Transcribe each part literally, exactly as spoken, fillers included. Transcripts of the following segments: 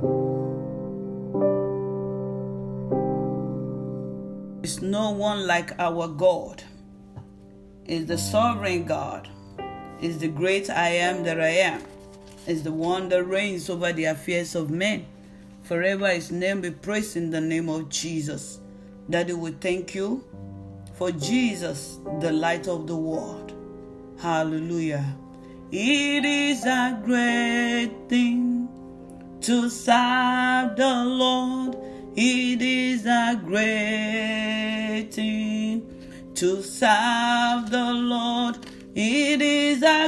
There is no one like our God. Is the sovereign God. Is the great I am that I am. Is the one that reigns over the affairs of men. Forever his name be praised in the name of Jesus. Daddy, we thank you for Jesus, the light of the world. Hallelujah. It is a great thing to serve the Lord. It is a great thing to serve the Lord. It is a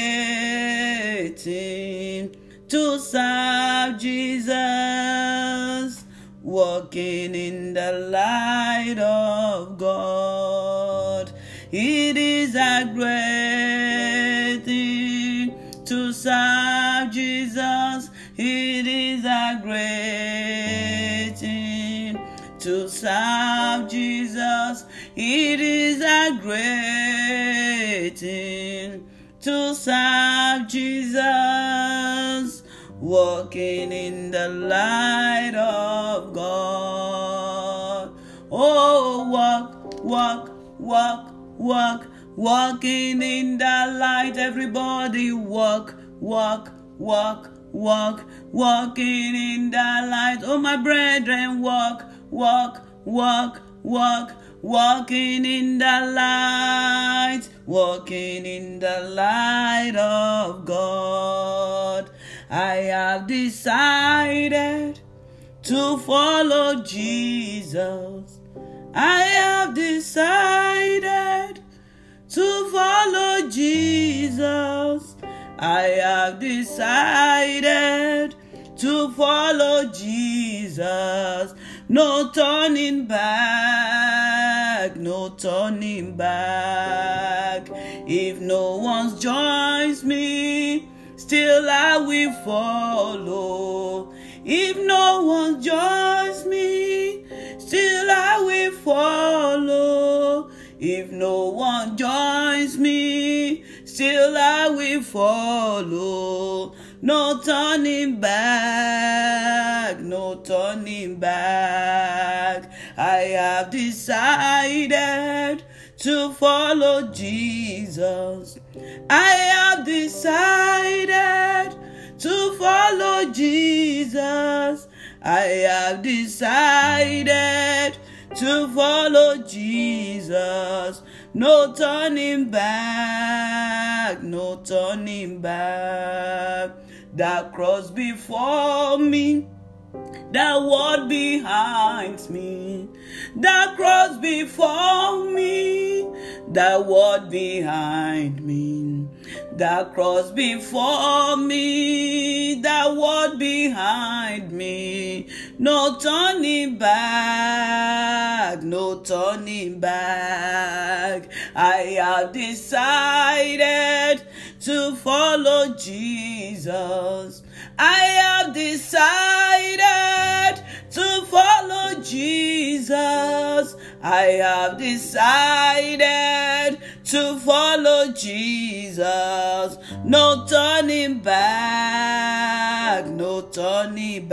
great thing to serve Jesus, walking in the light of God. It is a great thing to serve Jesus. It is a great thing to serve Jesus. It is a great thing to serve Jesus, walking in the light of God. Oh, walk, walk, walk, walk, walking in the light. Everybody walk, walk, walk, walk, walking in the light. Oh, my brethren, walk, walk, walk, walk, walking in the light, walking in the light of God. I have decided to follow Jesus. I have decided to follow Jesus. I have decided to follow Jesus. No turning back, no turning back. If no one joins me, still I will follow. If no one joins me, still I will follow. If no one joins me, still I will follow. No turning back, no turning back. I have decided to follow Jesus. I have decided to follow Jesus. I have decided to follow Jesus. No turning back, no turning back. That cross before me, that word behind me. That cross before me, that word behind me. That cross before me, that word behind me. No turning back, no turning back. I have decided to follow Jesus. I have decided to follow Jesus. I have decided to follow Jesus. No turning back, no turning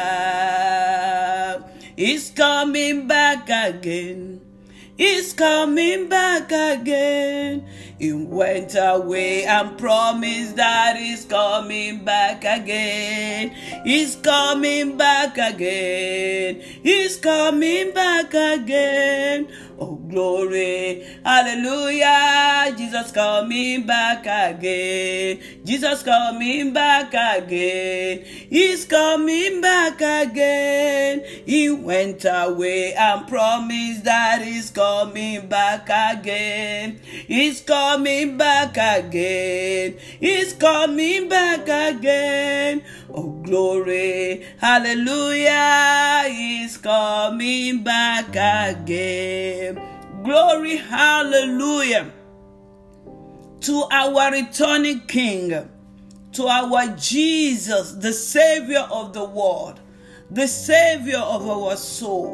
back. He's coming back again. He's coming back again. He went away and promised that he's coming back again. He's coming back again. He's coming back again. Oh, glory. Hallelujah. Jesus coming back again. Jesus coming back again. He's coming back again. He went away and promised that he's coming back again. He's coming back again. He's coming back again. Oh, glory. Hallelujah. He's coming back again. Glory. Hallelujah. To our returning King, to our Jesus, the Savior of the world, the Savior of our soul.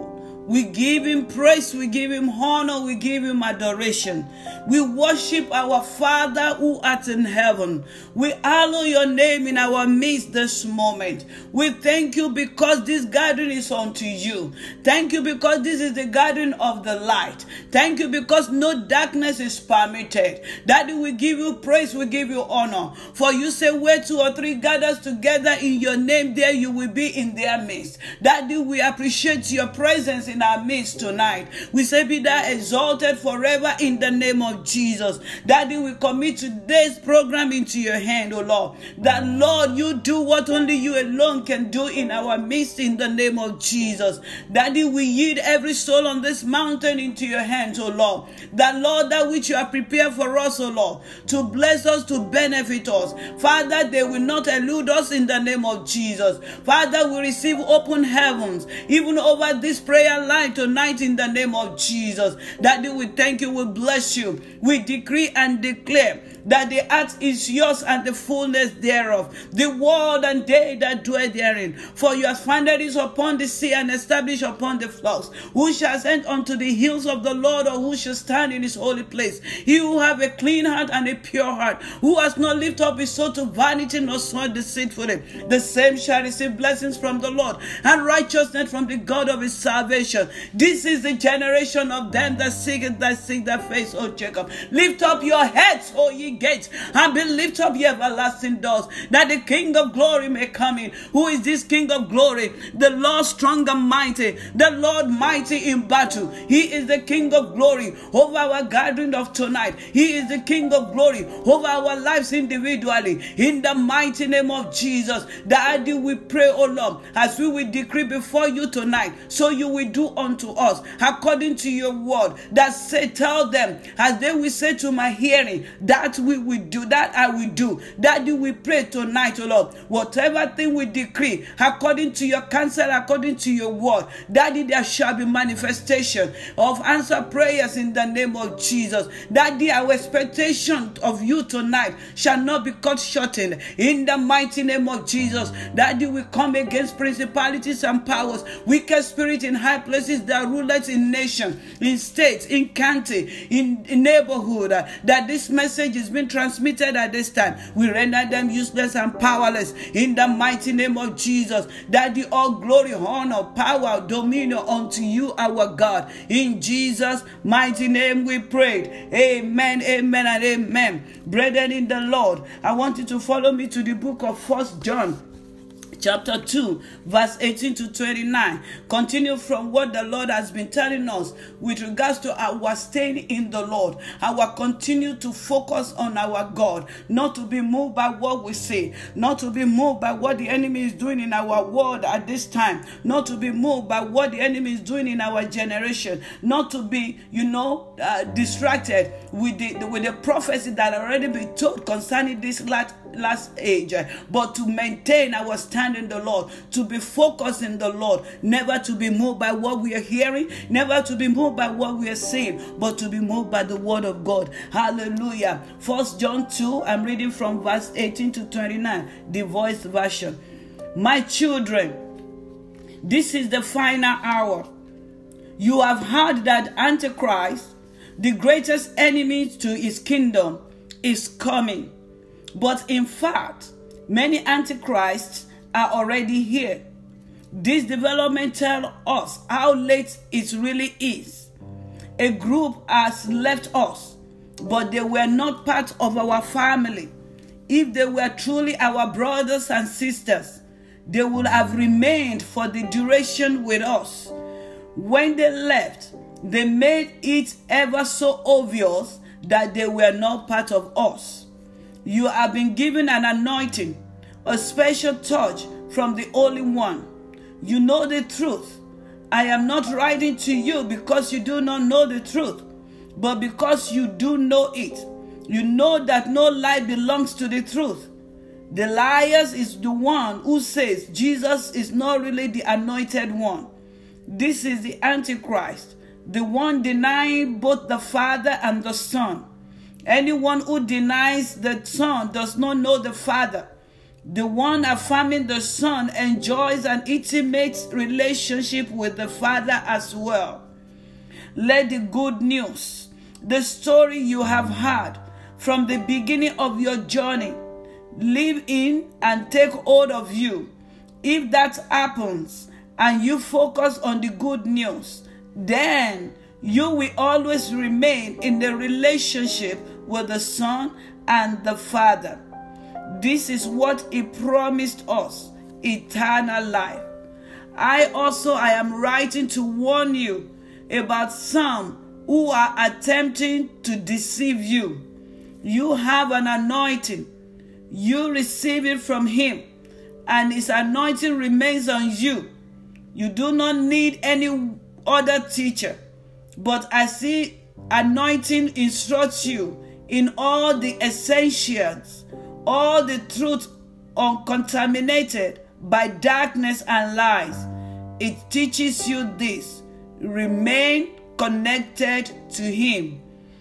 We give him praise, we give him honor, we give him adoration. We worship our Father who art in heaven. We hallow your name in our midst this moment. We thank you because this gathering is unto you. Thank you because this is the gathering of the light. Thank you because no darkness is permitted. Daddy, we give you praise, we give you honor. For you say where two or three gathers together in your name, there you will be in their midst. Daddy, we appreciate your presence in our midst tonight. We say be thou exalted forever in the name of Jesus. Daddy, we commit today's program into your hand, oh Lord. That Lord, you do what only you alone can do in our midst in the name of Jesus. Daddy, we yield every soul on this mountain into your hands, oh Lord. That Lord, that which you have prepared for us, oh Lord, to bless us, to benefit us. Father, they will not elude us in the name of Jesus. Father, we receive open heavens even over this prayer line tonight in the name of Jesus. Daddy, we thank you, we bless you. We decree and declare that the earth is yours and the fullness thereof, the world and they that dwell therein. For you have founded it upon the sea and established upon the floods. Who shall ascend unto the hills of the Lord, or who shall stand in his holy place? He who have a clean heart and a pure heart, who has not lifted up his soul to vanity nor sworn deceitfully, the same shall receive blessings from the Lord and righteousness from the God of his salvation. This is the generation of them that seek it, that seek their face, O Jacob. Lift up your heads, O ye gates, and be lift up ye everlasting doors, that the King of glory may come in. Who is this King of glory? The Lord strong and mighty, the Lord mighty in battle. He is the King of glory over our gathering of tonight. He is the King of glory over our lives individually. In the mighty name of Jesus, Daddy, we pray, O Lord, as we will decree before you tonight, so you will do unto us according to your word. That say, tell them, as they will say to my hearing, that we will do, that I will do. Daddy, we pray tonight, O Lord, whatever thing we decree according to your counsel, according to your word, Daddy, there shall be manifestation of answer prayers in the name of Jesus. Daddy, our expectation of you tonight shall not be cut shortened in the mighty name of Jesus. Daddy, we come against principalities and powers, wicked spirits in high places that rulers in nation, in states, in county, in, in neighborhood, uh, that this message is being transmitted at this time. We render them useless and powerless in the mighty name of Jesus. Daddy, all glory, honor, power, dominion unto you, our God. In Jesus' mighty name we prayed. Amen, amen, and amen. Brethren in the Lord, I want you to follow me to the book of First John chapter two, verse eighteen to twenty-nine. Continue from what the Lord has been telling us with regards to our staying in the Lord. Our continue to focus on our God, not to be moved by what we say, not to be moved by what the enemy is doing in our world at this time, not to be moved by what the enemy is doing in our generation, not to be, you know, uh, distracted with the with the prophecy that already been told concerning this last last age, but to maintain our stand in the Lord, to be focused in the Lord, never to be moved by what we are hearing, never to be moved by what we are seeing, but to be moved by the word of God. Hallelujah. First John two, I'm reading from verse eighteen to twenty-nine, the Voice version. My children, this is the final hour. You have heard that Antichrist, the greatest enemy to his kingdom, is coming. But in fact, many antichrists are already here. This development tells us how late it really is. A group has left us, but they were not part of our family. If they were truly our brothers and sisters, they would have remained for the duration with us. When they left, they made it ever so obvious that they were not part of us. You have been given an anointing, a special touch from the Holy One. You know the truth. I am not writing to you because you do not know the truth, but because you do know it. You know that no lie belongs to the truth. The liar is the one who says Jesus is not really the anointed one. This is the Antichrist, the one denying both the Father and the Son. Anyone who denies the Son does not know the Father, The one affirming the Son enjoys an intimate relationship with the Father as well. Let the good news, the story you have heard from the beginning of your journey, live in and take hold of you. If that happens and you focus on the good news, then you will always remain in the relationship with the Son and the Father. This is what He promised us, eternal life. I also I am writing to warn you about some who are attempting to deceive you. You have an anointing. You receive it from Him, and His anointing remains on you. You do not need any other teacher, but as His anointing instructs you in all the essentials, all the truth uncontaminated by darkness and lies, it teaches you this: remain connected to Him.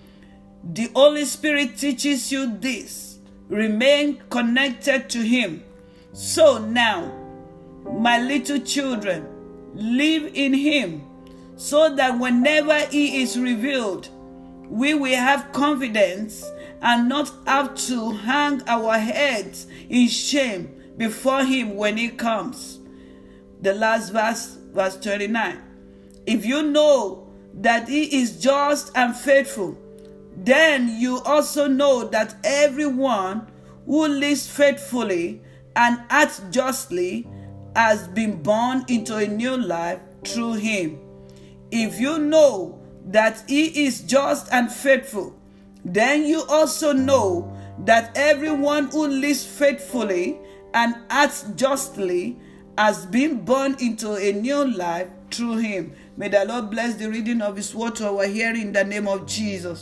The Holy Spirit teaches you this: remain connected to Him. So now, my little children, live in Him, so that whenever He is revealed, we will have confidence and not have to hang our heads in shame before Him when He comes. The last verse, verse twenty-nine. If you know that He is just and faithful, then you also know that everyone who lives faithfully and acts justly has been born into a new life through Him. If you know that He is just and faithful, then you also know that everyone who lives faithfully and acts justly has been born into a new life through Him. May the Lord bless the reading of His word to our hearing in the name of Jesus.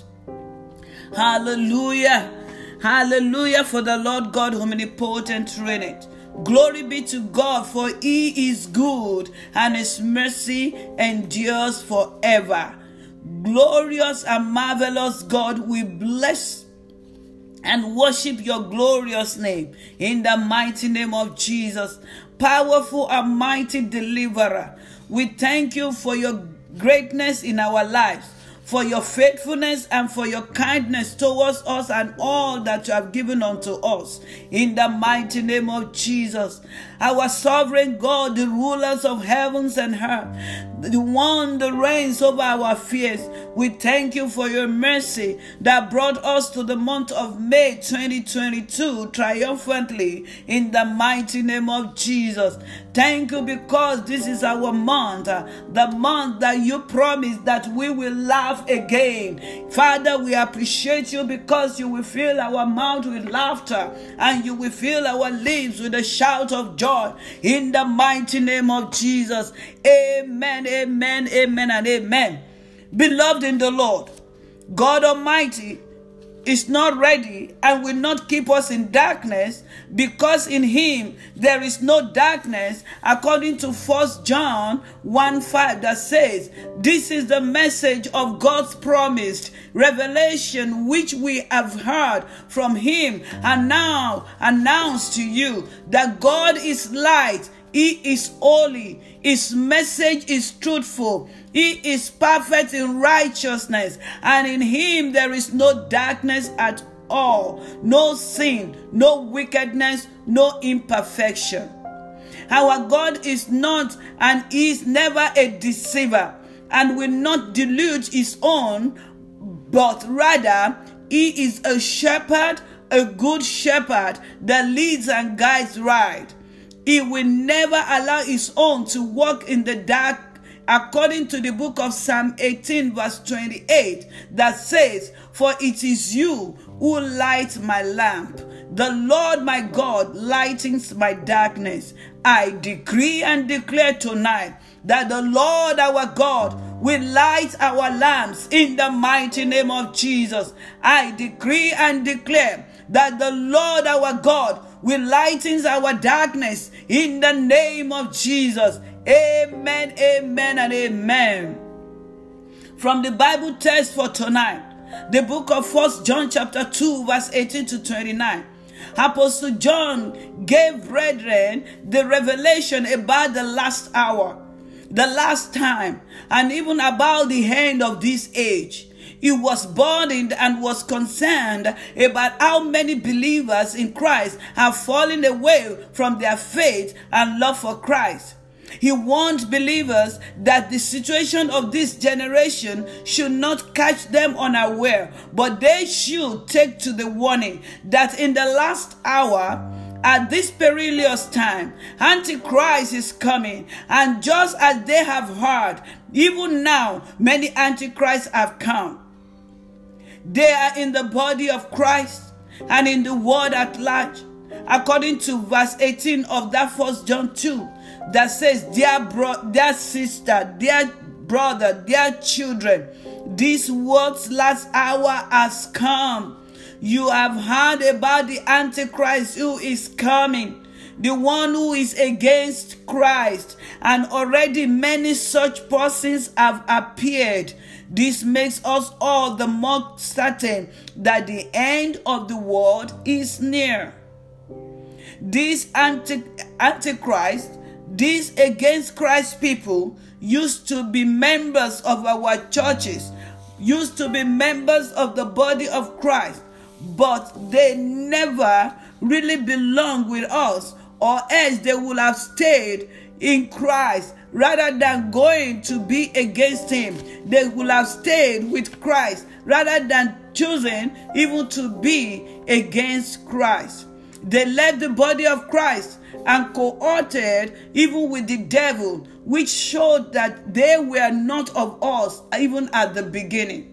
Hallelujah. Hallelujah for the Lord God omnipotent reigneth. Glory be to God, for He is good and His mercy endures forever. Glorious and marvelous God, we bless and worship your glorious name in the mighty name of Jesus. Powerful and mighty deliverer, we thank you for your greatness in our lives, for your faithfulness and for your kindness towards us and all that you have given unto us. In the mighty name of Jesus, our sovereign God, the rulers of heavens and earth, the one that reigns over our fears, we thank you for your mercy that brought us to the month of May twenty twenty-two triumphantly in the mighty name of Jesus. Thank you because this is our month, the month that you promised that we will laugh again. Father, we appreciate you because you will fill our mouth with laughter and you will fill our lips with a shout of joy in the mighty name of Jesus. Amen, amen, amen, and amen. Beloved in the Lord, God Almighty is not ready and will not keep us in darkness, because in Him there is no darkness, according to First John one five, that says, this is the message of God's promised revelation, which we have heard from Him and now announce to you, that God is light, He is holy, His message is truthful, He is perfect in righteousness, and in Him there is no darkness at all, no sin, no wickedness, no imperfection. Our God is not and is never a deceiver, and will not delude His own, but rather He is a shepherd, a good shepherd that leads and guides right. He will never allow His own to walk in the dark, according to the book of Psalm eighteen verse twenty-eight, that says, for it is you who light my lamp. The Lord my God lightens my darkness. I decree and declare tonight that the Lord our God will light our lamps in the mighty name of Jesus. I decree and declare that the Lord our God will lighten our darkness in the name of Jesus. Amen, amen, and amen. From the Bible text for tonight, the book of First John chapter two, verse eighteen to twenty-nine. Apostle John gave brethren the revelation about the last hour, the last time, and even about the end of this age. He was burdened and was concerned about how many believers in Christ have fallen away from their faith and love for Christ. He warned believers that the situation of this generation should not catch them unaware, but they should take to the warning that in the last hour, at this perilous time, Antichrist is coming, and just as they have heard, even now many Antichrists have come. They are in the body of Christ and in the world at large. According to verse eighteen of that First John two, that says, dear bro, dear sister, dear brother, dear children, this world's last hour has come. You have heard about the Antichrist who is coming, the one who is against Christ, and already many such persons have appeared. This makes us all the more certain that the end of the world is near. These anti Antichrist, these against Christ people used to be members of our churches, used to be members of the body of Christ, but they never really belong with us, or else they would have stayed in Christ rather than going to be against him. They would have stayed with Christ rather than choosing even to be against Christ. They left the body of Christ and cohorted even with the devil, which showed that they were not of us even at the beginning.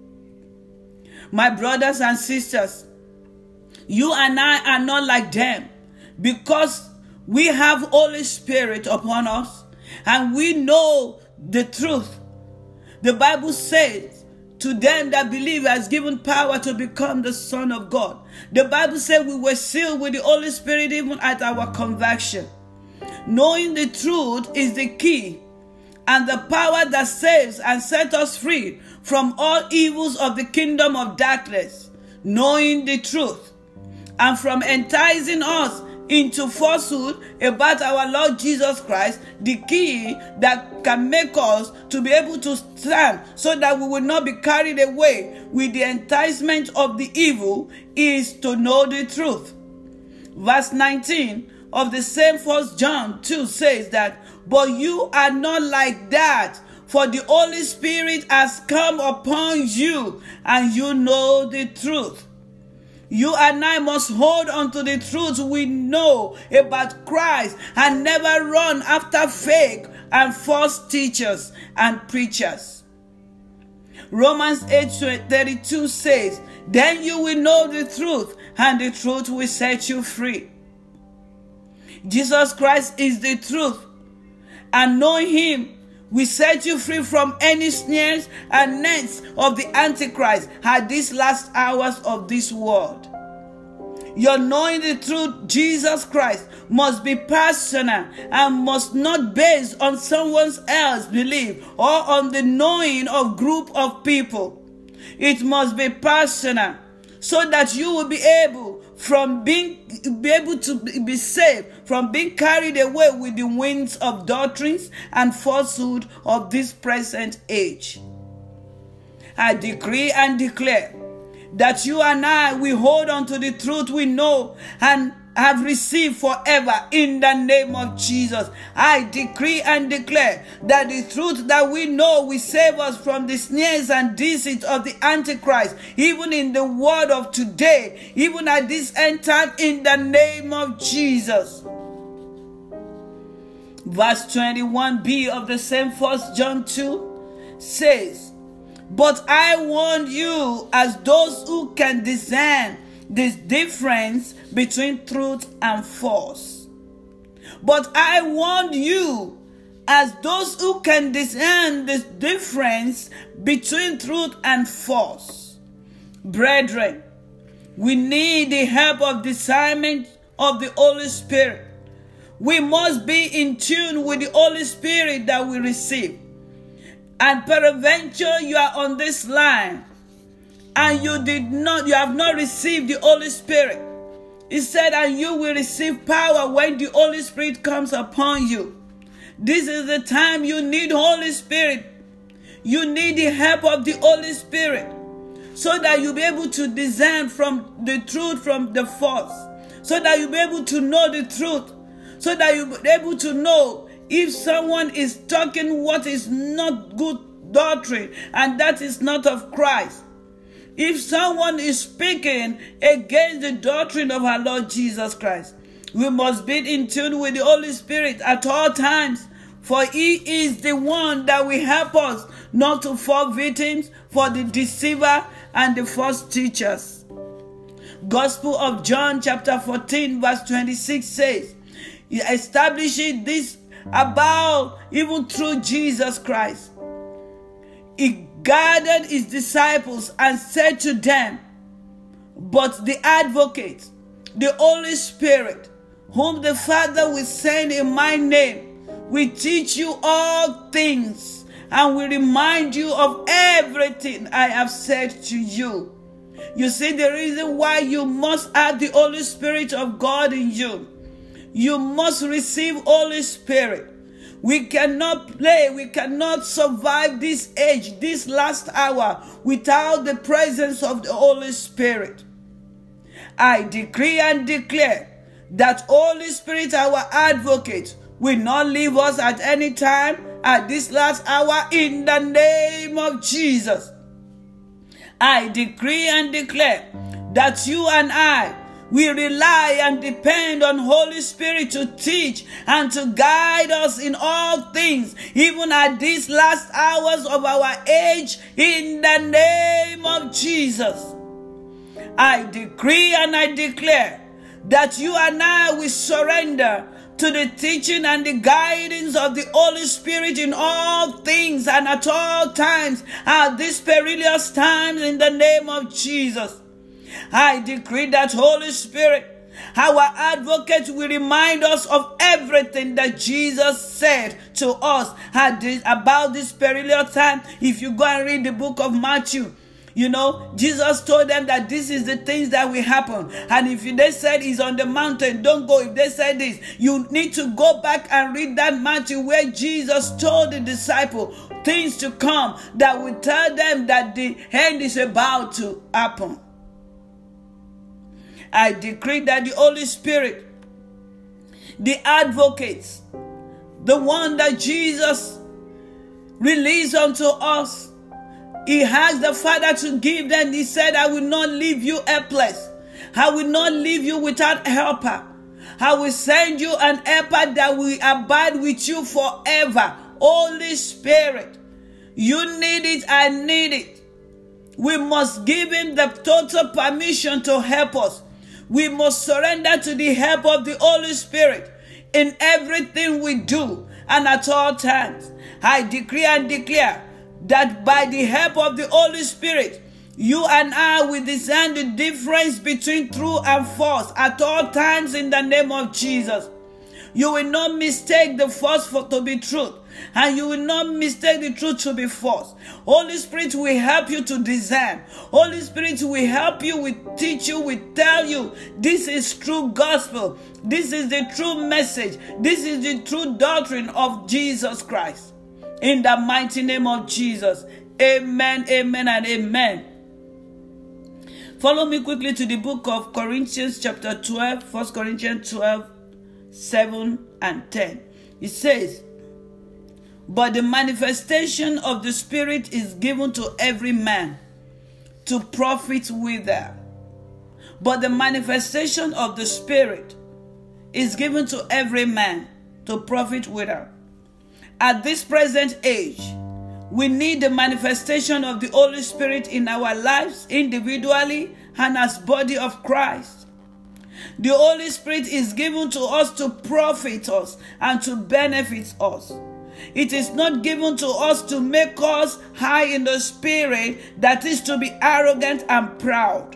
My brothers and sisters, you and I are not like them, because we have Holy Spirit upon us and we know the truth. The Bible says, to them that believe has given power to become the Son of God. The Bible says we were sealed with the Holy Spirit even at our conversion. Knowing the truth is the key and the power that saves and sets us free from all evils of the kingdom of darkness. Knowing the truth and from enticing us into falsehood about our Lord Jesus Christ, the key that can make us to be able to stand so that we will not be carried away with the enticement of the evil is to know the truth. Verse nineteen of the same First John two says that, but you are not like that, for the Holy Spirit has come upon you and you know the truth. You and I must hold on to the truth we know about Christ and never run after fake and false teachers and preachers. Romans eight thirty-two says, then you will know the truth and the truth will set you free. Jesus Christ is the truth, and knowing him will set you free from any snares and nets of the Antichrist at these last hours of this world. Your knowing the truth, Jesus Christ, must be personal and must not based on someone else's belief or on the knowing of group of people. It must be personal so that you will be able from being be able to be saved from being carried away with the winds of doctrines and falsehood of this present age. I decree and declare that you and I will hold on to the truth we know and have received forever in the name of Jesus. I decree and declare that the truth that we know will save us from the snares and deceits of the Antichrist, even in the world of today, even at this end time, in the name of Jesus. Verse twenty-one b of the same First John two says, but I warn you as those who can discern this difference between truth and false. But I warn you as those who can discern this difference between truth and false. Brethren, we need the help of discernment of the Holy Spirit. We must be in tune with the Holy Spirit that we receive. And peradventure you are on this line and you did not, you have not received the Holy Spirit. He said, and you will receive power when the Holy Spirit comes upon you. This is the time you need Holy Spirit. You need the help of the Holy Spirit so that you'll be able to discern from the truth from the false, so that you'll be able to know the truth, so that you'll be able to know if someone is talking what is not good doctrine and that is not of Christ. If someone is speaking against the doctrine of our Lord Jesus Christ, we must be in tune with the Holy Spirit at all times, for he is the one that will help us not to fall victims for the deceiver and the false teachers. Gospel of John chapter fourteen verse twenty-six says, establishing this about even through Jesus Christ. He gathered his disciples and said to them, but the advocate, the Holy Spirit, whom the Father will send in my name, will teach you all things and will remind you of everything I have said to you. You see the reason why you must have the Holy Spirit of God in you. You must receive Holy Spirit. We cannot play, we cannot survive this age, this last hour, without the presence of the Holy Spirit. I decree and declare that Holy Spirit, our advocate, will not leave us at any time at this last hour in the name of Jesus. I decree and declare that you and I we rely and depend on Holy Spirit to teach and to guide us in all things, even at these last hours of our age, in the name of Jesus. I decree and I declare that you and I will surrender to the teaching and the guidance of the Holy Spirit in all things and at all times, at these perilous times, in the name of Jesus. I decree that Holy Spirit, our advocate, will remind us of everything that Jesus said to us about this perilous time. If you go and read the book of Matthew, you know, Jesus told them that this is the things that will happen. And if they said he's on the mountain, don't go. If they said this, you need to go back and read that Matthew where Jesus told the disciple things to come that will tell them that the end is about to happen. I decree that the Holy Spirit, the advocate, the one that Jesus released unto us, he asked the Father to give them. He said, I will not leave you helpless. I will not leave you without a helper. I will send you an helper that will abide with you forever. Holy Spirit, you need it, I need it. We must give him the total permission to help us. We must surrender to the help of the Holy Spirit in everything we do and at all times. I decree and declare that by the help of the Holy Spirit, you and I will discern the difference between true and false at all times in the name of Jesus. You will not mistake the false for to be truth, and you will not mistake the truth to be false. Holy Spirit will help you to discern. Holy Spirit will help you, will teach you, will tell you this is true gospel. This is the true message. This is the true doctrine of Jesus Christ. In the mighty name of Jesus. Amen, amen, and amen. Follow me quickly to the book of Corinthians chapter twelve, First Corinthians twelve, seven and ten. It says, but the manifestation of the Spirit is given to every man to profit withal. But the manifestation of the Spirit is given to every man to profit withal. At this present age, we need the manifestation of the Holy Spirit in our lives individually and as body of Christ. The Holy Spirit is given to us to profit us and to benefit us. It is not given to us to make us high in the spirit, that is to be arrogant and proud.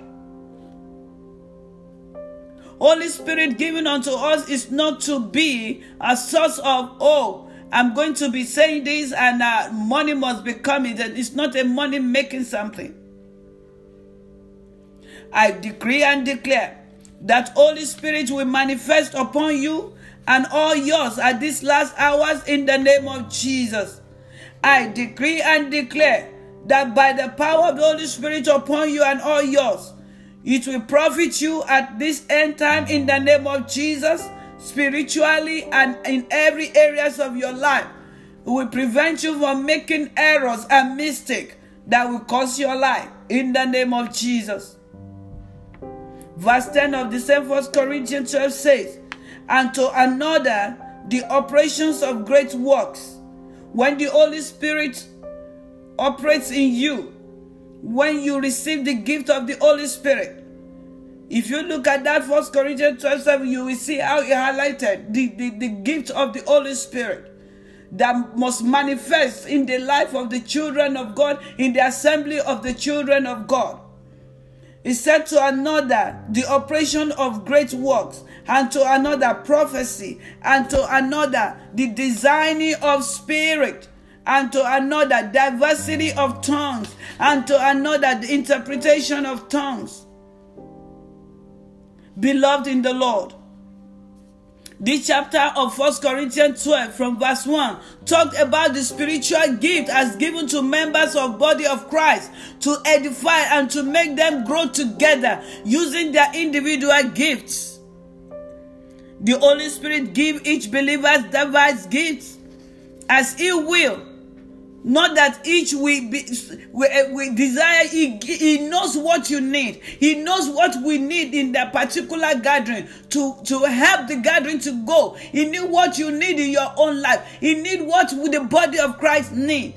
Holy Spirit given unto us is not to be a source of, oh, I'm going to be saying this and uh, money must be coming. It's not a money making something. I decree and declare that Holy Spirit will manifest upon you and all yours at these last hours in the name of Jesus. I decree and declare that by the power of the Holy Spirit upon you and all yours, it will profit you at this end time in the name of Jesus, spiritually and in every areas of your life. It will prevent you from making errors and mistakes that will cost your life in the name of Jesus. Verse ten of the same First Corinthians twelve says, and to another the operations of great works. When the Holy Spirit operates in you, when you receive the gift of the Holy Spirit, if you look at that First Corinthians twelve seven, you will see how he highlighted the, the, the gift of the Holy Spirit that must manifest in the life of the children of God, in the assembly of the children of God. He said to another, the operation of great works, and to another, prophecy, and to another, the designing of spirit, and to another, diversity of tongues, and to another, the interpretation of tongues. Beloved in the Lord, this chapter of First Corinthians twelve from verse one talked about the spiritual gift as given to members of body of Christ to edify and to make them grow together using their individual gifts. The Holy Spirit gives each believer diverse gifts as He will. Not that each we, be, we, we desire, he, he knows what you need. He knows what we need in that particular gathering to, to help the gathering to go. He knew what you need in your own life. He need what the body of Christ need.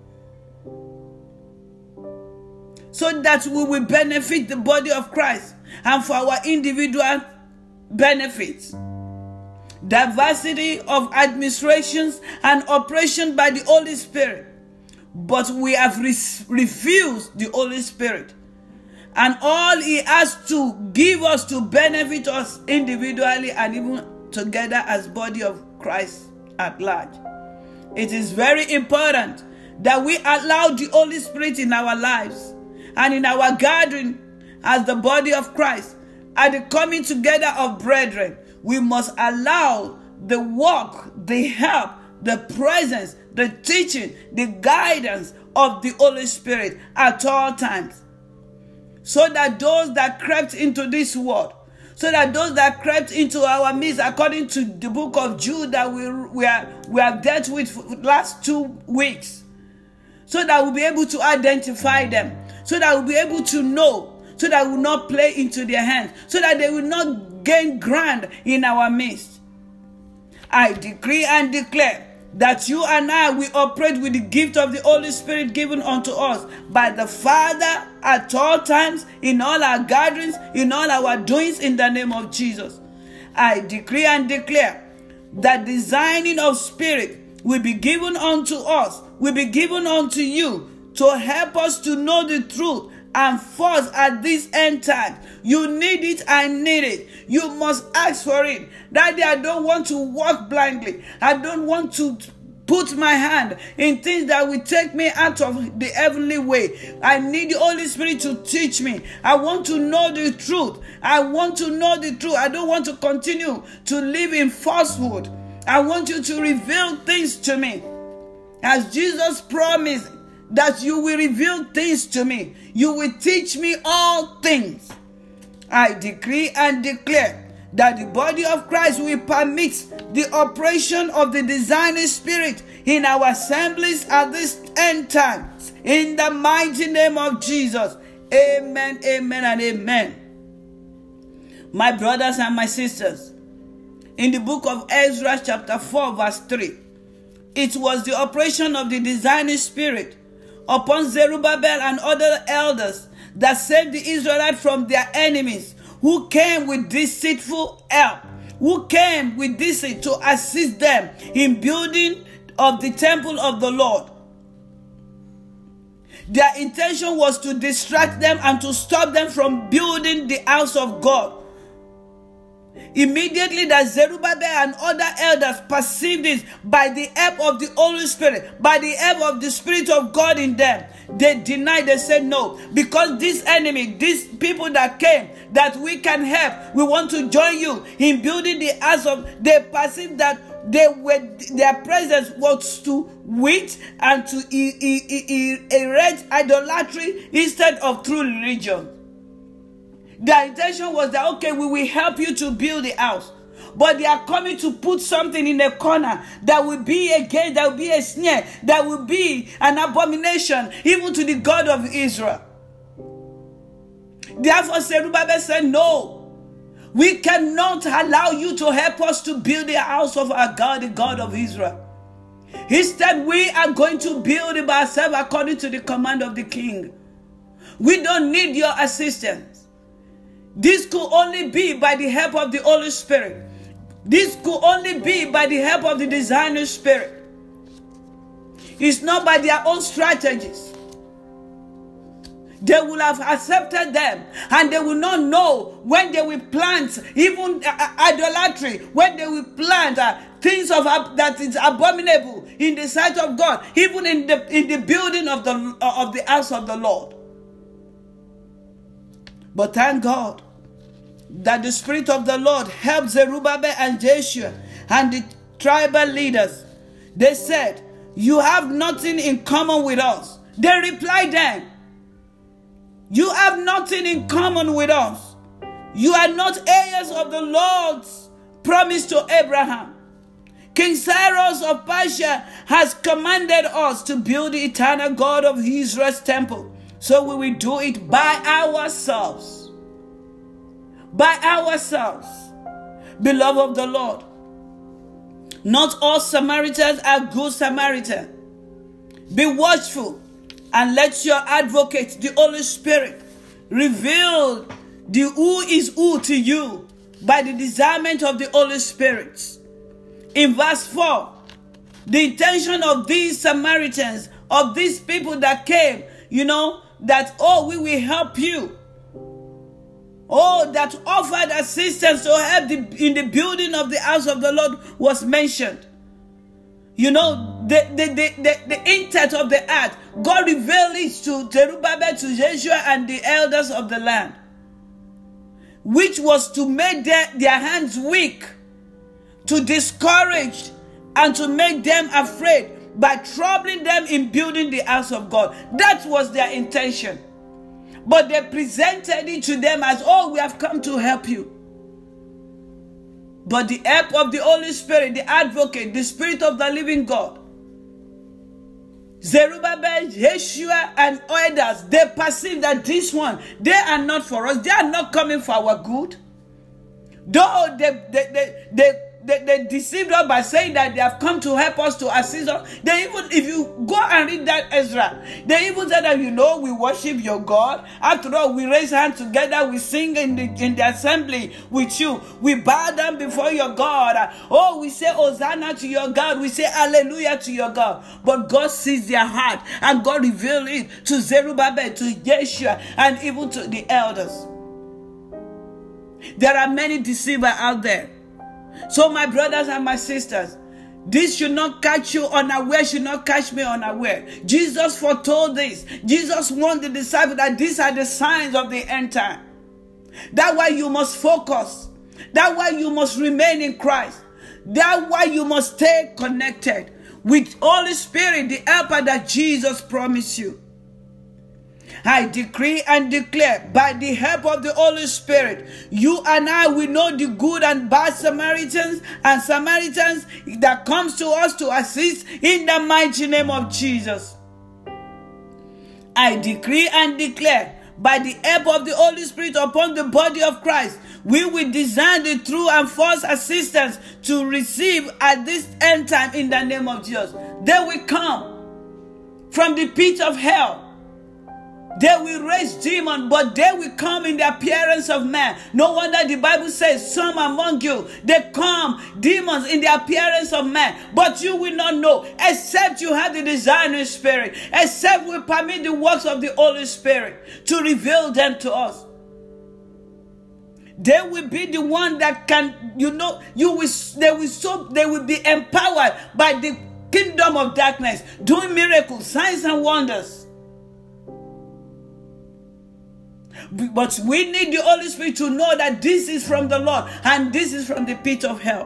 So that we will benefit the body of Christ and for our individual benefits. Diversity of administrations and operation by the Holy Spirit. But we have re refused the Holy Spirit. And all He has to give us to benefit us individually and even together as body of Christ at large. It is very important that we allow the Holy Spirit in our lives and in our gathering as the body of Christ. At the coming together of brethren, we must allow the work, the help, the presence, the teaching, the guidance of the Holy Spirit at all times. So that those that crept into this world, so that those that crept into our midst, according to the book of Jude that we, we, are, we have dealt with for the last two weeks, so that we'll be able to identify them, so that we'll be able to know, so that we will not play into their hands, so that they will not gain ground in our midst. I decree and declare that you and I will operate with the gift of the Holy Spirit given unto us by the Father at all times, in all our gatherings, in all our doings, in the name of Jesus. I decree and declare that designing of spirit will be given unto us, will be given unto you to help us to know the truth and force at this end time. You need it, I need it. You must ask for it. Daddy, I don't want to walk blindly. I don't want to put my hand in things that will take me out of the heavenly way. I need the Holy Spirit to teach me. I want to know the truth. I want to know the truth. I don't want to continue to live in falsehood. I want you to reveal things to me. As Jesus promised that you will reveal things to me. You will teach me all things. I decree and declare that the body of Christ will permit the operation of the designing spirit in our assemblies at this end times. In the mighty name of Jesus. Amen, amen, and amen. My brothers and my sisters, in the book of Ezra chapter four verse three, it was the operation of the designing spirit upon Zerubbabel and other elders that saved the Israelites from their enemies, who came with deceitful help, who came with deceit to assist them in building of the temple of the Lord. Their intention was to distract them and to stop them from building the house of God. Immediately that Zerubbabel and other elders perceived this by the help of the Holy Spirit, by the help of the Spirit of God in them, they denied. They said no, because this enemy, these people that came, that we can help, we want to join you in building the house of, they perceived that they were, their presence was to witch and to e- e- e- erase idolatry instead of true religion. Their intention was that, okay, we will help you to build the house. But they are coming to put something in a corner that will be a gate, that will be a snare, that will be an abomination even to the God of Israel. Therefore, Zerubbabel said, no, we cannot allow you to help us to build the house of our God, the God of Israel. Instead, we are going to build it by ourselves according to the command of the king. We don't need your assistance. This could only be by the help of the Holy Spirit. This could only be by the help of the designer spirit. It's not by their own strategies. They will have accepted them, and they will not know when they will plant even uh, idolatry, when they will plant uh, things of uh, that is abominable in the sight of God, even in the in the building of the uh, of the house of the Lord. But thank God that the Spirit of the Lord helped Zerubbabel and Jeshua and the tribal leaders. They said, you have nothing in common with us. They replied then, you have nothing in common with us. You are not heirs of the Lord's promise to Abraham. King Cyrus of Persia has commanded us to build the eternal God of Israel's temple. So we will do it by ourselves. By ourselves. Beloved of the Lord, not all Samaritans are good Samaritans. Be watchful and let your advocate, the Holy Spirit, reveal the who is who to you by the discernment of the Holy Spirit. In verse four, the intention of these Samaritans, of these people that came, you know, that, oh, we will help you. Oh, that offered assistance to help the, in the building of the house of the Lord was mentioned. You know, the, the, the, the, the intent of the act, God revealed it to Zerubbabel, to Jeshua, and the elders of the land, which was to make their, their hands weak, to discourage, and to make them afraid, by troubling them in building the house of God. That was their intention. But they presented it to them as, oh, we have come to help you. But the help of the Holy Spirit, the advocate, the Spirit of the living God, Zerubbabel, Jeshua, and others, they perceive that this one, they are not for us. They are not coming for our good. Though they, they, they, they They, they deceived us by saying that they have come to help us, to assist us. They even, if you go and read that Ezra, they even said that, you know, we worship your God. After all, we raise hands together, we sing in the, in the assembly with you. We bow down before your God. Oh, we say Hosanna to your God. We say Hallelujah to your God. But God sees their heart, and God revealed it to Zerubbabel, to Jeshua, and even to the elders. There are many deceivers out there. So my brothers and my sisters, this should not catch you unaware, should not catch me unaware. Jesus foretold this. Jesus warned the disciples that these are the signs of the end time. That's why you must focus. That's why you must remain in Christ. That's why you must stay connected with Holy Spirit, the helper that Jesus promised you. I decree and declare, by the help of the Holy Spirit, you and I will know the good and bad Samaritans and Samaritans that comes to us to assist in the mighty name of Jesus. I decree and declare, by the help of the Holy Spirit upon the body of Christ, we will design the true and false assistance to receive at this end time in the name of Jesus. They will come from the pit of hell. They will raise demons, but they will come in the appearance of man. No wonder the Bible says, some among you, they come, demons, in the appearance of man. But you will not know, except you have the discerning spirit, except we permit the works of the Holy Spirit to reveal them to us. They will be the one that can, you know, you will, they will so, they will be empowered by the kingdom of darkness, doing miracles, signs and wonders. But we need the Holy Spirit to know that this is from the Lord and this is from the pit of hell.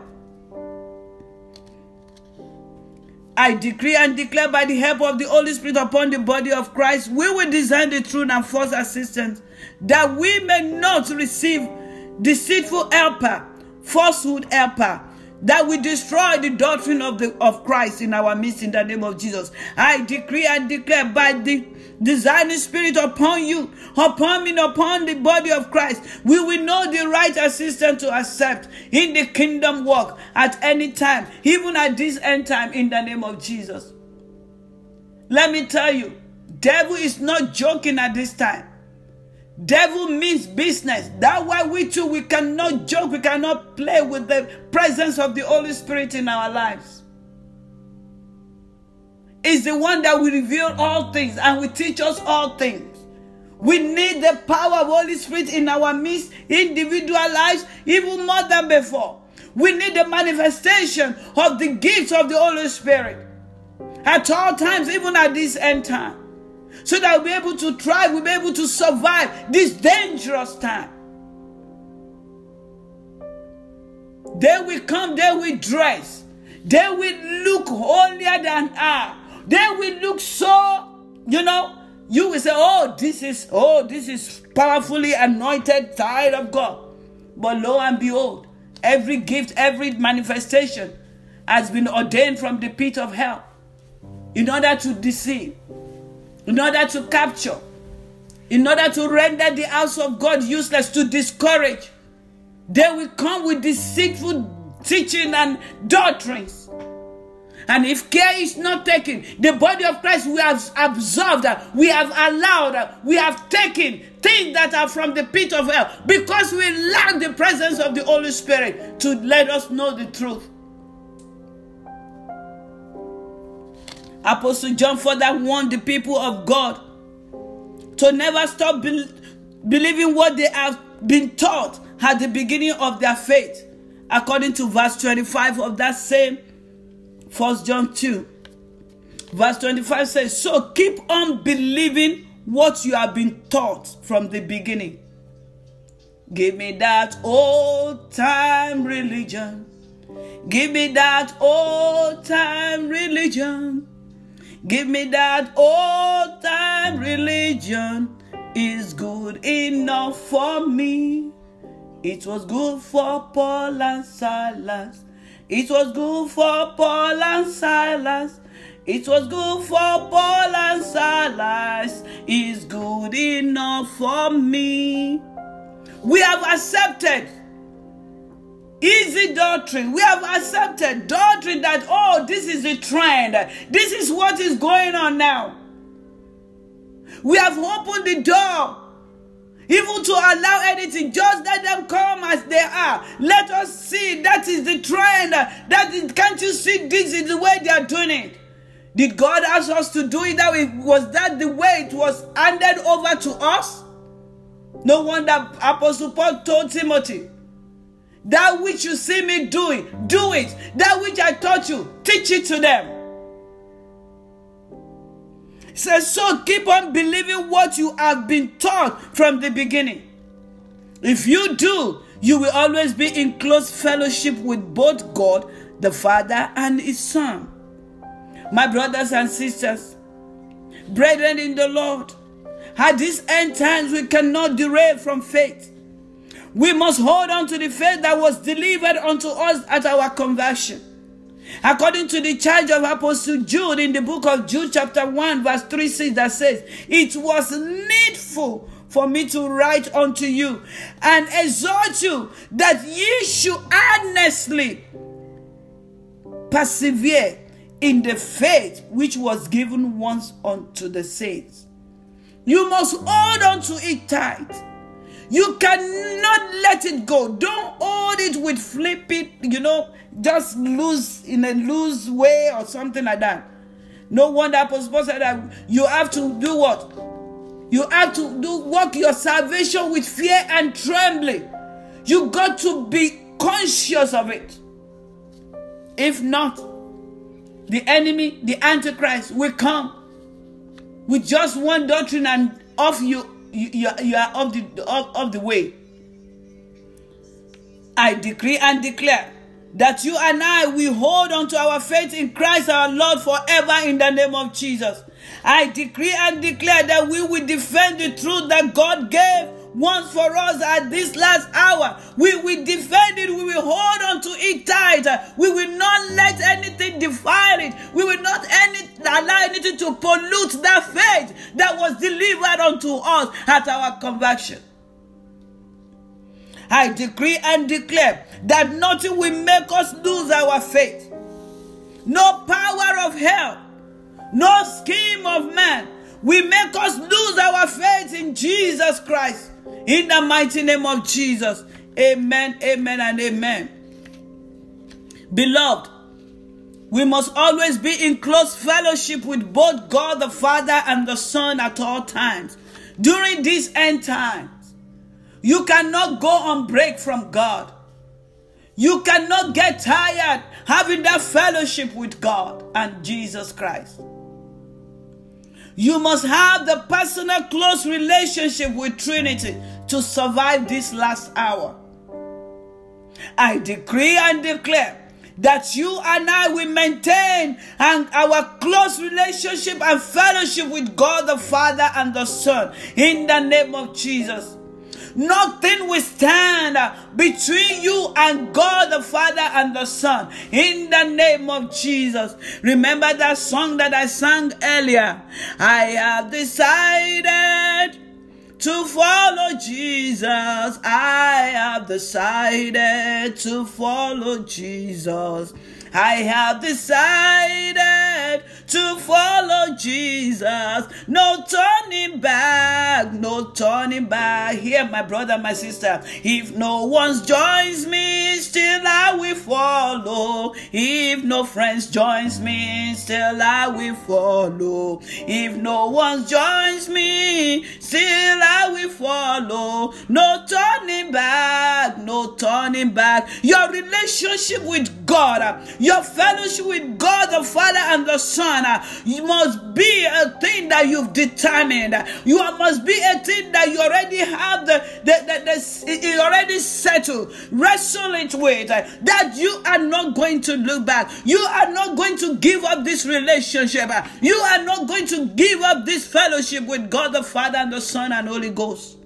I decree and declare by the help of the Holy Spirit upon the body of Christ, we will discern the truth and false assistance, that we may not receive deceitful helper, falsehood helper, that we destroy the doctrine of the of Christ in our midst in the name of Jesus. I decree and declare by the designing spirit upon you, upon me, upon the body of Christ, we will know the right assistance to accept in the kingdom work at any time, even at this end time, in the name of Jesus. Let me tell you, devil is not joking at this time. Devil means business. That's why we too, we cannot joke, we cannot play with the presence of the Holy Spirit in our lives. It's the one that will reveal all things and will teach us all things. We need the power of Holy Spirit in our midst, individual lives, even more than before. We need the manifestation of the gifts of the Holy Spirit at all times, even at this end time, so that we'll be able to thrive, we'll be able to survive this dangerous time. They will come, they will dress, they will look holier than I. They will look so, you know, you will say, oh, this is, oh, this is powerfully anointed child of God. But lo and behold, every gift, every manifestation has been ordained from the pit of hell in order to deceive, in order to capture, in order to render the house of God useless, to discourage. They will come with deceitful teaching and doctrines. And if care is not taken, the body of Christ, we have absorbed, we have allowed, we have taken things that are from the pit of hell because we lack the presence of the Holy Spirit to let us know the truth. Apostle John further warned the people of God to never stop be believing what they have been taught at the beginning of their faith, according to verse twenty-five of that same First John two. Verse twenty-five says, so keep on believing what you have been taught from the beginning. Give me that old time religion. Give me that old time religion. Give me that old time religion. Is good enough for me. It was good for Paul and Silas. It was good for Paul and Silas. It was good for Paul and Silas. It's good enough for me. We have accepted easy doctrine. We have accepted doctrine that, oh, this is the trend. This is what is going on now. We have opened the door even to allow anything. Just let them come as they are. Let us see. That is the trend. That is, can't you see this is the way they are doing it? Did God ask us to do it that way? Was that the way it was handed over to us? No wonder Apostle Paul told Timothy, that which you see me doing, do it. That which I taught you, teach it to them. He says, so keep on believing what you have been taught from the beginning. If you do, you will always be in close fellowship with both God, the Father, and His Son. My brothers and sisters, brethren in the Lord, at these end times we cannot derail from faith. We must hold on to the faith that was delivered unto us at our conversion. According to the charge of Apostle Jude in the book of Jude chapter one verse three six, that says, it was needful for me to write unto you and exhort you that ye should earnestly persevere in the faith which was given once unto the saints. You must hold on to it tight. You cannot let it go. Don't hold it with flip it, you know, just loose in a loose way or something like that. No wonder Apostle Paul said that you have to do what? You have to do work your salvation with fear and trembling. You got to be conscious of it. If not, the enemy, the Antichrist, will come with just one doctrine and off you, you, you, are, you are off the, off, off the way. I decree and declare that you and I will hold on to our faith in Christ our Lord forever in the name of Jesus. I decree and declare that we will defend the truth that God gave once for us at this last hour. We will defend it. We will hold on to it tight. We will not let anything defile it. We will not any, allow anything to pollute that faith that was delivered unto us at our conversion. I decree and declare that nothing will make us lose our faith. No power of hell, no scheme of man will make us lose our faith in Jesus Christ. In the mighty name of Jesus. Amen, amen, and amen. Beloved, we must always be in close fellowship with both God the Father and the Son at all times. During these end times, you cannot go on break from God. You cannot get tired having that fellowship with God and Jesus Christ. You must have the personal close relationship with Trinity to survive this last hour. I decree and declare that you and I will maintain and our close relationship and fellowship with God the Father and the Son in the name of Jesus. Nothing will stand between you and God the Father and the Son in the name of Jesus. Remember that song that I sang earlier? I have decided to follow Jesus. I have decided to follow Jesus. I have decided to follow Jesus. No turning back, no turning back. Here, my brother, my sister, if no one joins me, still I will follow. If no friends joins me, still I will follow. If no one joins me, still I will follow. No turning back, no turning back. Your relationship with God, your fellowship with God the Father and the Son, you must be a thing that you've determined. You must be a thing that you already have the, the, the, the it already settled. Wrestle it with that you are not going to look back. You are not going to give up this relationship. You are not going to give up this fellowship with God the Father and the Son and Holy Ghost.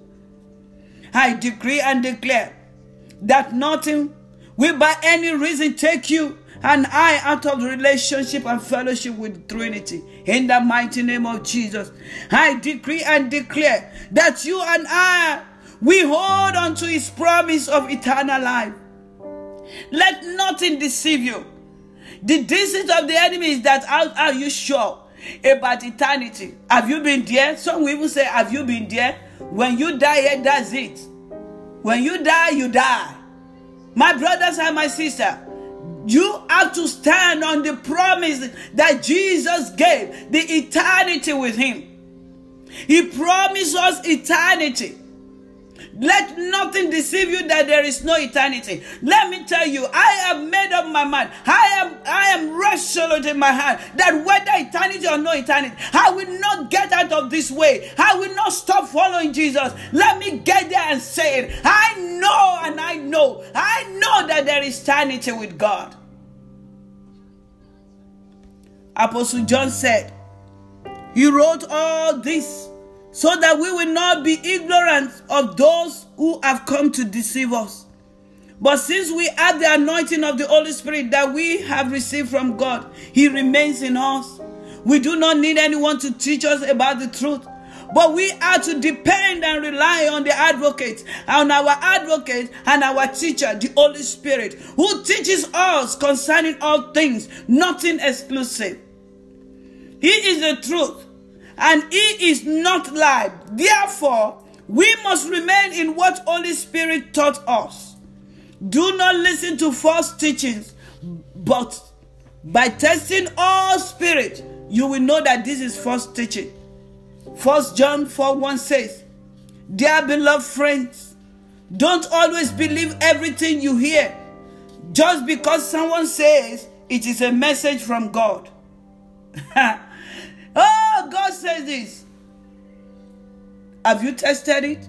I decree and declare that nothing will by any reason take you and I out of the relationship and fellowship with Trinity. In the mighty name of Jesus, I decree and declare that you and I, we hold on to his promise of eternal life. Let nothing deceive you. The deceit of the enemy is that how are you sure about eternity? Have you been there? Some people say, have you been there? When you die here, that's it. When you die, you die. My brothers and my sister, you have to stand on the promise that Jesus gave, the eternity with him. He promised us eternity. Let nothing deceive you that there is no eternity. Let me tell you, I have made up my mind. I am, I am resolute in my heart that whether eternity or no eternity, I will not get out of this way. I will not stop following Jesus. Let me get there and say it. I know and I know, I know that there is eternity with God. Apostle John said, he wrote all this so that we will not be ignorant of those who have come to deceive us. But since we have the anointing of the Holy Spirit that we have received from God, he remains in us. We do not need anyone to teach us about the truth, but we are to depend and rely on the advocate, on our advocate and our teacher, the Holy Spirit, who teaches us concerning all things, nothing exclusive. He is the truth, and he is not lie. Therefore, we must remain in what Holy Spirit taught us. Do not listen to false teachings, but by testing all spirit, you will know that this is false teaching. First John four one says, dear beloved friends, Don't always believe everything you hear just because someone says it is a message from God. Oh, God says this. Have you tested it?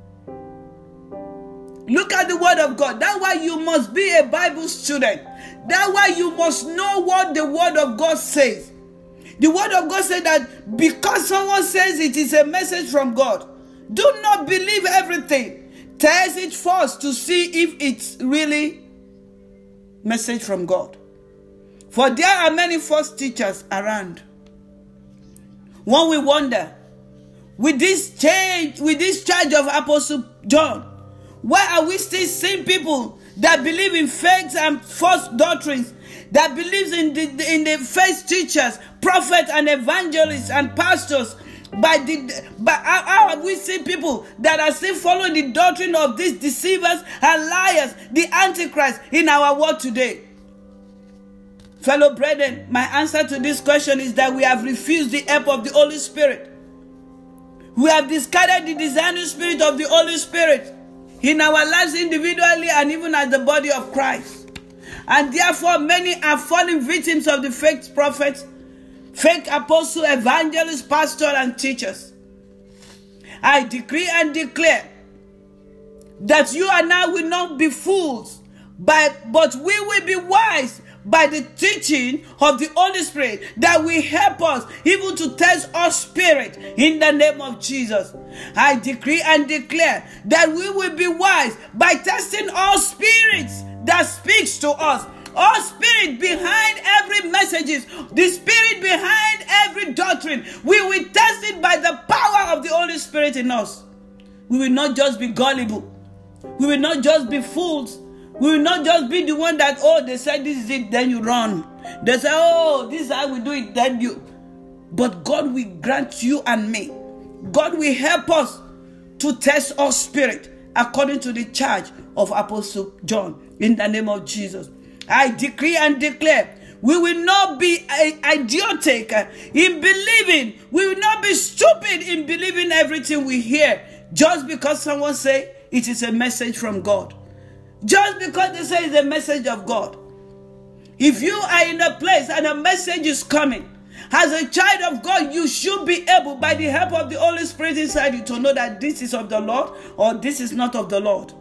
Look at the word of God. That's why you must be a Bible student. That's why you must know what the word of God says. The word of God says that because someone says it is a message from God, do not believe everything. Test it first to see if it's really message from God. For there are many false teachers around. One will wonder, with this change, with this charge of Apostle John, why are we still seeing people that believe in fakes and false doctrines, that believes in the in the false teachers, prophets and evangelists and pastors? By the by, how, how have we seen people that are still following the doctrine of these deceivers and liars, the Antichrist, in our world today? Fellow brethren, my answer to this question is that we have refused the help of the Holy Spirit. We have discarded the discerning spirit of the Holy Spirit in our lives individually and even as the body of Christ. And therefore many are falling victims of the fake prophets, fake apostles, evangelists, pastors, and teachers. I decree and declare that you and I will not be fools, but, but we will be wise by the teaching of the Holy Spirit that will help us even to test our spirit in the name of Jesus. I decree and declare that we will be wise by testing our spirits that speaks to us. Our spirit behind every message, the spirit behind every doctrine, we will test it by the power of the Holy Spirit in us. We will not just be gullible. We will not just be fools. We will not just be the one that, oh, they said this is it, then you run. They say, oh, this is how we do it, then you. But God will grant you and me. God will help us to test our spirit according to the charge of Apostle John in the name of Jesus. I decree and declare we will not be idiotic in believing. We will not be stupid in believing everything we hear just because someone say it is a message from God. Just because they say it's a message of God. If you are in a place and a message is coming, as a child of God, you should be able, by the help of the Holy Spirit inside you, to know that this is of the Lord or this is not of the Lord.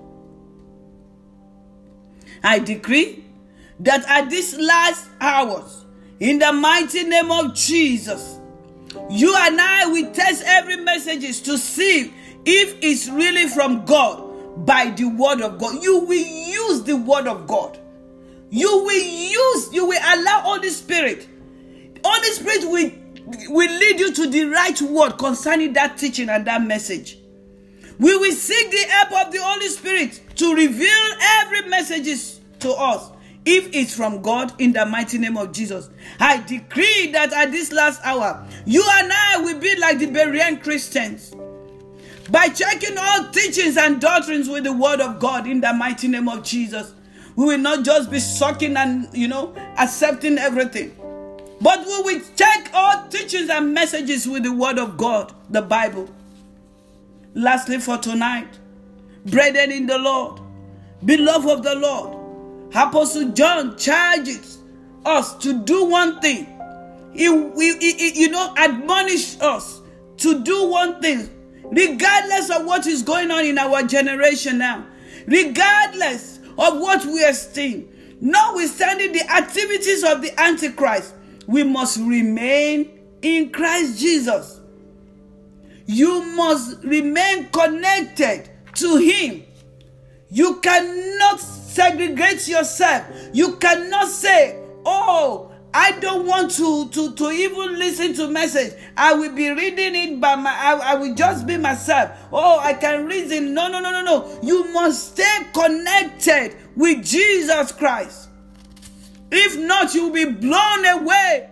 I decree that at these last hours, in the mighty name of Jesus, you and I will test every message to see if it's really from God. By the word of God, you will use the word of God. You will use, you will allow Holy Spirit. Holy Spirit will, will lead you to the right word concerning that teaching and that message. We will seek the help of the Holy Spirit to reveal every message to us, if it's from God, in the mighty name of Jesus. I decree that at this last hour, you and I will be like the Berean Christians, by checking all teachings and doctrines with the word of God in the mighty name of Jesus. We will not just be sucking and, you know, accepting everything, but we will check all teachings and messages with the word of God, the Bible. Lastly for tonight, brethren in the Lord, beloved of the Lord, Apostle John charges us to do one thing. He, he, he you know, admonish us to do one thing. Regardless of what is going on in our generation now, regardless of what we are seeing, notwithstanding the activities of the Antichrist, we must remain in Christ Jesus. You must remain connected to Him. You cannot segregate yourself. You cannot say, oh, I don't want to, to, to even listen to message. I will be reading it by my, I, I will just be myself. Oh, I can reason. No, no, no, no, no. You must stay connected with Jesus Christ. If not, you will be blown away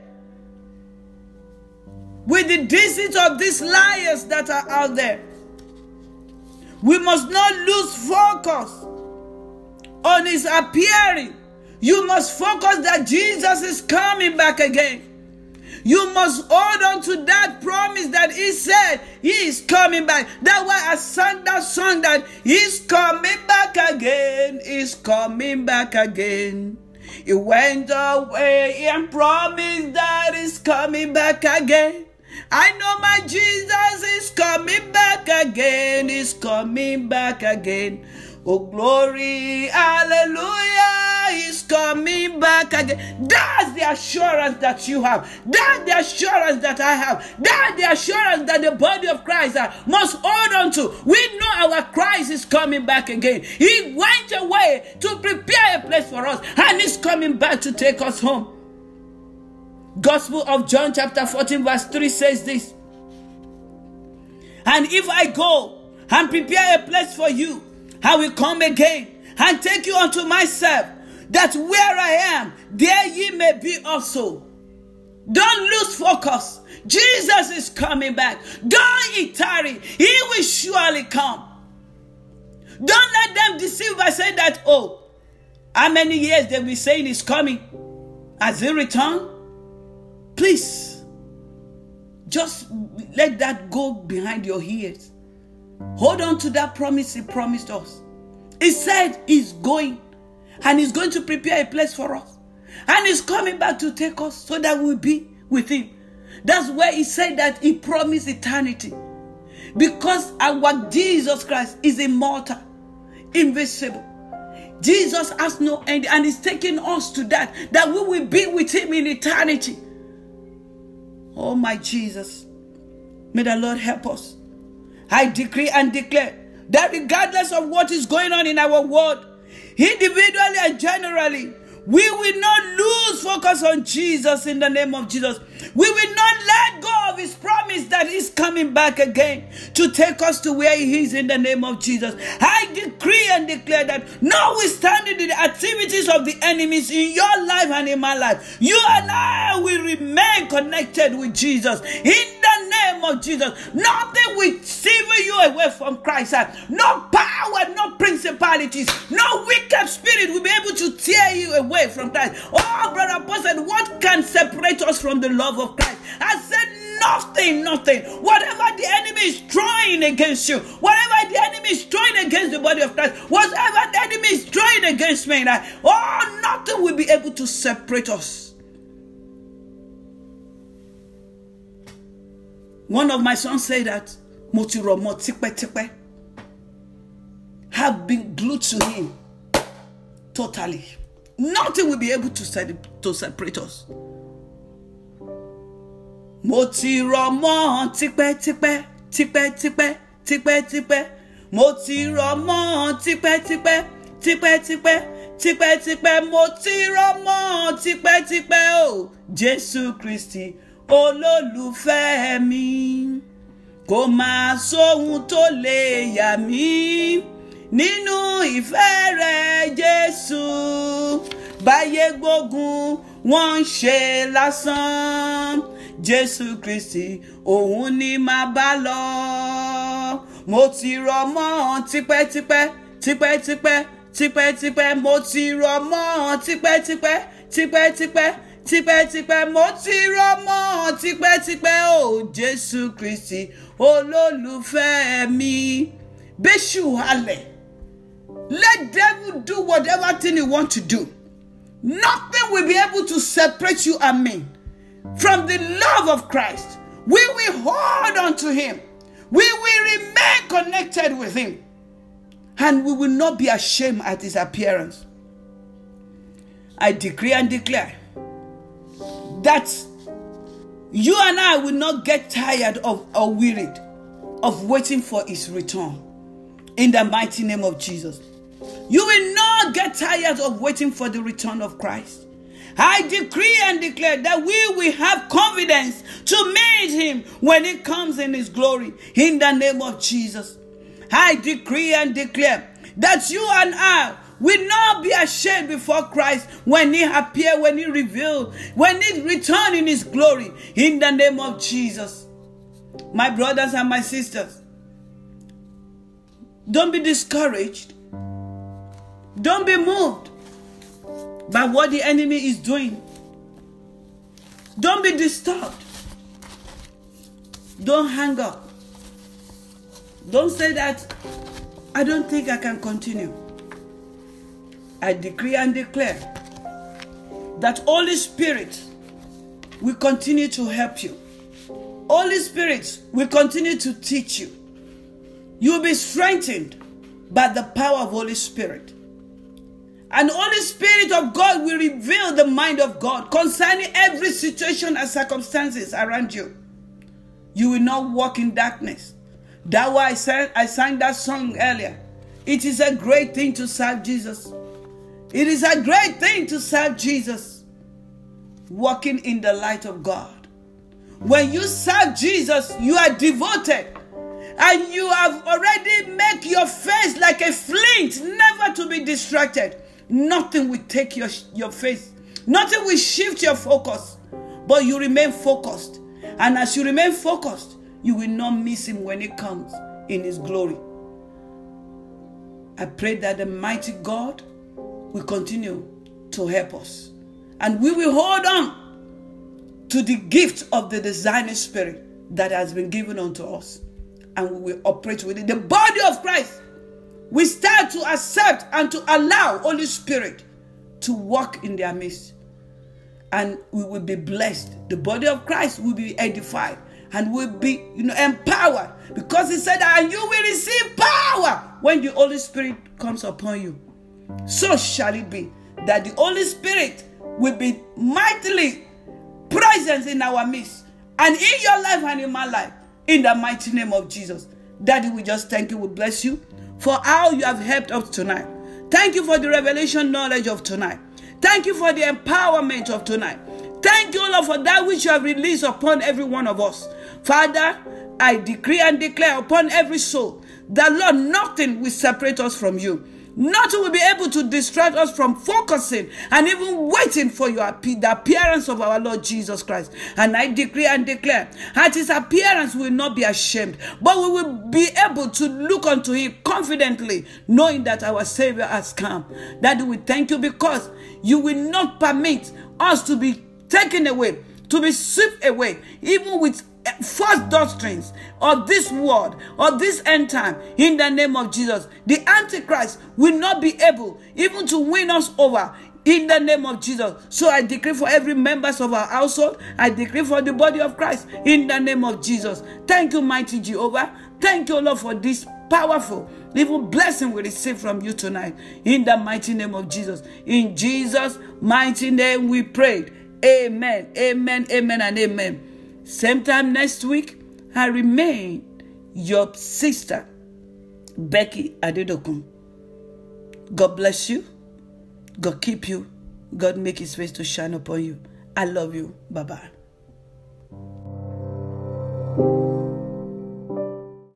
with the deceit of these liars that are out there. We must not lose focus on His appearing. You must focus that Jesus is coming back again. You must hold on to that promise that he said he is coming back. That's why I sang that song that he's coming back again. He's coming back again. He went away and promised that he's coming back again. I know my Jesus is coming back again. He's coming back again. Oh, glory, hallelujah, he's coming back again. That's the assurance that you have. That's the assurance that I have. That's the assurance that the body of Christ must hold on to. We know our Christ is coming back again. He went away to prepare a place for us, and he's coming back to take us home. Gospel of John chapter fourteen verse three says this. And if I go and prepare a place for you, I will come again and take you unto myself, that where I am, there ye may be also. Don't lose focus. Jesus is coming back. Don't ye tarry. He will surely come. Don't let them deceive by saying that, oh, how many years they'll be saying he's coming. Has he returned? Please, just let that go behind your ears. Hold on to that promise he promised us. He said he's going, and he's going to prepare a place for us. And he's coming back to take us so that we'll be with him. That's where he said that he promised eternity. Because our Jesus Christ is immortal, invisible. Jesus has no end, and he's taking us to that, that we will be with him in eternity. Oh my Jesus, may the Lord help us. I decree and declare that regardless of what is going on in our world, individually and generally, we will not lose focus on Jesus in the name of Jesus. We will not let go of his promise that he's coming back again to take us to where he is in the name of Jesus. I decree and declare that notwithstanding the activities of the enemies in your life and in my life, you and I will remain connected with Jesus in the name of Jesus. Nothing will steal you away from Christ. No power, no principalities, no wicked spirit will be able to tear you away from Christ. Oh, brother Apostle, what can separate us from the love of Christ? I said nothing, nothing. Whatever the enemy is throwing against you, whatever the enemy is throwing against the body of Christ, whatever the enemy is throwing against me, oh, nothing will be able to separate us. One of my sons said that Motiromo tikpe tikpe have been glued to him totally. Nothing will be able to, to separate us. Motiromo tikpe tikpe tikpe tikpe tikpe tikpe Motiromo tikpe tikpe tikpe tikpe tikpe tikpe Motiromo tikpe tikpe oh Jésù Kristi olólùfẹ́ mi, kò máa sóhun tó lè yà mí nínú ìfẹ́ rẹ̀ Jésù. Báyé gbógun wọ́n ń ṣe lásán, Jésù Kristi òun ni màá bá lọ. Mo ti rọ̀ mọ́ tipẹ́tipẹ́ tipẹ́tipẹ́ tipẹ́tipẹ́ mo ti rọ̀ mọ́ tipẹ́tipẹ́ tipẹ́tipẹ́ tipẹ́tipẹ́ mo ti rọ̀ mọ́ tipẹ́tipẹ́ o Jésù Kristi olólùfẹ́ mi. Bẹ́ṣù halẹ̀. Let devil do whatever thing he want to do. Nothing will be able to separate you and me from the love of Christ. We will hold on to him. We will remain connected with him. And we will not be ashamed at his appearance. I decree and declare that you and I will not get tired of or wearied of waiting for his return. In the mighty name of Jesus. You will not get tired of waiting for the return of Christ. I decree and declare that we will have confidence to meet him when he comes in his glory. In the name of Jesus. I decree and declare that you and I will not be ashamed before Christ when he appears, when he reveals, when he returns in his glory. In the name of Jesus. My brothers and my sisters, don't be discouraged. Don't be moved by what the enemy is doing. Don't be disturbed. Don't hang up. Don't say that, I don't think I can continue. I decree and declare that Holy Spirit will continue to help you. Holy Spirit will continue to teach you. You will be strengthened by the power of Holy Spirit. And Holy Spirit of God will reveal the mind of God concerning every situation and circumstances around you. You will not walk in darkness. That's why I sang, I sang that song earlier. It is a great thing to serve Jesus. It is a great thing to serve Jesus. Walking in the light of God. When you serve Jesus, you are devoted. And you have already made your face like a flint, never to be distracted. Nothing will take your, your face. Nothing will shift your focus. But you remain focused. And as you remain focused, you will not miss him when he comes in his glory. I pray that the mighty God will continue to help us. And we will hold on to the gift of the designing spirit that has been given unto us. And we will operate with it. The body of Christ, we start to accept and to allow Holy Spirit to walk in their midst. And we will be blessed. The body of Christ will be edified and will be, you know, empowered. Because he said, and you will receive power when the Holy Spirit comes upon you. So shall it be that the Holy Spirit will be mightily present in our midst and in your life and in my life, in the mighty name of Jesus. Daddy, we just thank you, we bless you for how you have helped us tonight. Thank you for the revelation knowledge of tonight. Thank you for the empowerment of tonight. Thank you, Lord, for that which you have released upon every one of us. Father, I decree and declare upon every soul that, Lord, nothing will separate us from you. Nothing will be able to distract us from focusing and even waiting for your, the appearance of our Lord Jesus Christ. And I decree and declare, at his appearance we will not be ashamed, but we will be able to look unto him confidently, knowing that our Savior has come. Daddy, we thank you because you will not permit us to be taken away, to be swept away, even with false doctrines of this world, of this end time. In the name of Jesus, the Antichrist will not be able even to win us over. In the name of Jesus. So I decree for every member of our household, I decree for the body of Christ, in the name of Jesus. Thank you, mighty Jehovah. Thank you, Lord, for this powerful, even blessing we receive from you tonight. In the mighty name of Jesus. In Jesus' mighty name we prayed. Amen, amen, amen, and amen. Same time next week, I remain your sister, Becky Adedokun. God bless you. God keep you. God make his face to shine upon you. I love you. Bye-bye.